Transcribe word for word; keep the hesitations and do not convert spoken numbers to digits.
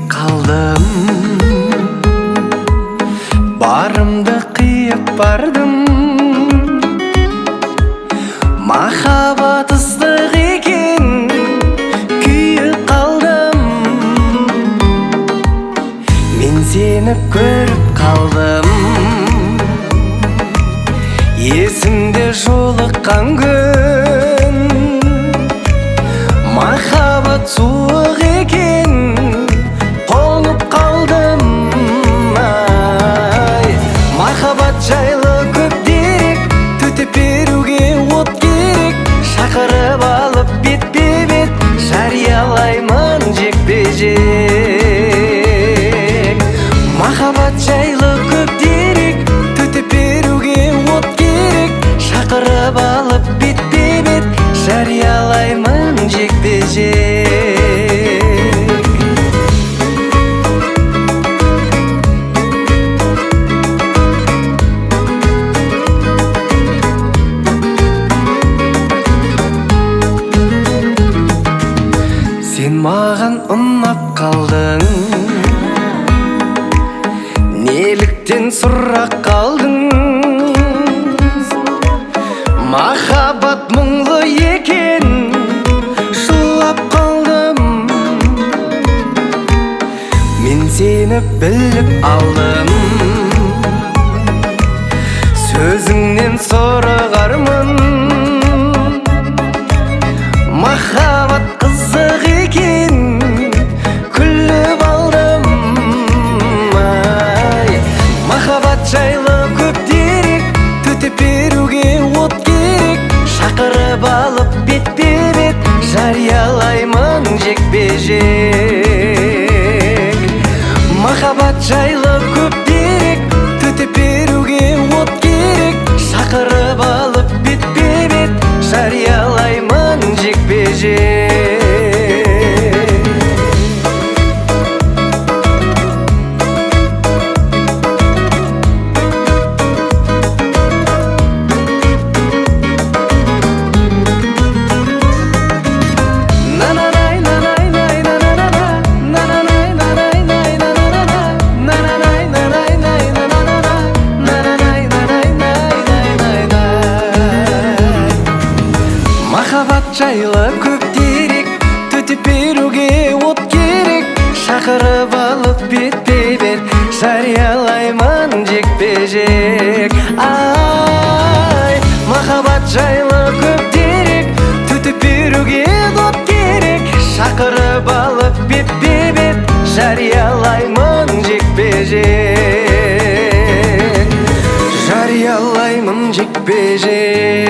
қалдым, барымды қиып бардым. Махаббат ыстық екен, күйіп қалдым. Мен сені көріп қалдым, есімде жолыққан күн. Махаббат суық екен, қонып қалдым. Ай, махаббат жайлы көп дерек, төтеп беруге от керек. Шақырып алып бетпе-бет, жариялаймын жекпе-жек. Махаббат жайлы көп дерек, төтеп беруге от керек. Шақырып алып бетпе-бет, жариялаймын жекпе-жек. Сен маған ұнап қалдың, неліктен сұрақ қалдың? Махаббат мұңлы екен, жылап қалдым. Мен сені біліп алдым, сөзіңнен сұрағармын. Махаббат қызық екен, күліп алдым. Ай, махаббат жайлы көп дерек, төтеп беруге от керек. Шақырып алып бетпе-бет, жариялаймын жекпе-жек. Махаббат жайлы көп дерек, төтеп беруге от керек. Шақырып алып бетпе-бет, жариялаймын жекпе-жек. Махаббат жайлы көп дерек, төтеп беруге от керек. Шақырып алып бетпе-бет, жариялаймын жекпе-жек. Ай, махаббат жайлы көп дерек, төтеп беруге от керек. Шақырып алып бетпе-бет, жариялаймын жекпе-жек. Жариялаймын жекпе-жек.